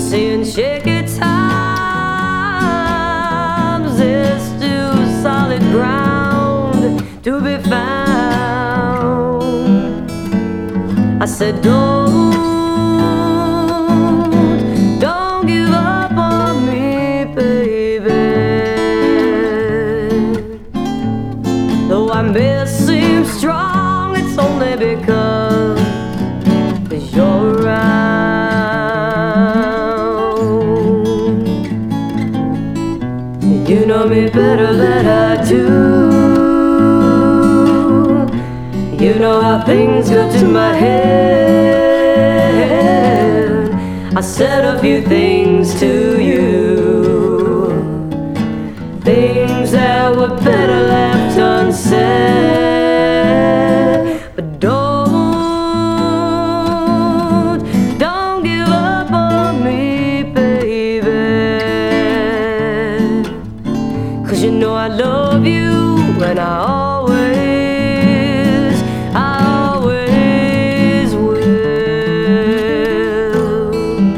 seeing shaky times, there's still solid ground to be found. I said, don't give up on me, baby. Though I may seem strong, it's only because you're around. You know me better than I do. You know how things go to my head. I said a few things to you, things that were better left unsaid. But don't give up on me, baby. 'Cause you know I love you, and I always will.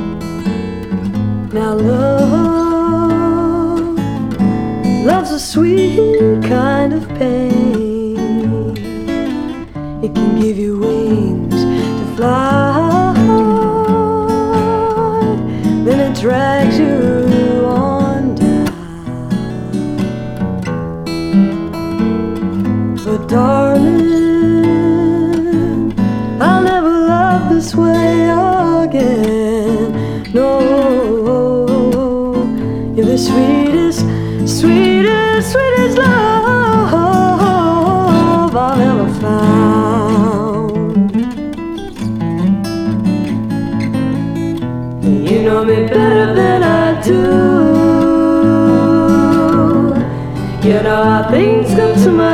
Now love's a sweet kind of pain. It can give you wings to fly, then it drags you on down. But darling, I'll never love this way again. No, you're the sweetest, sweetest, sweetest love I've ever found. You know me better than I do. You know how things come to my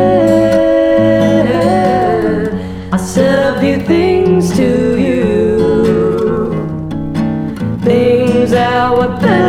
head. I said a few things to you, things that were better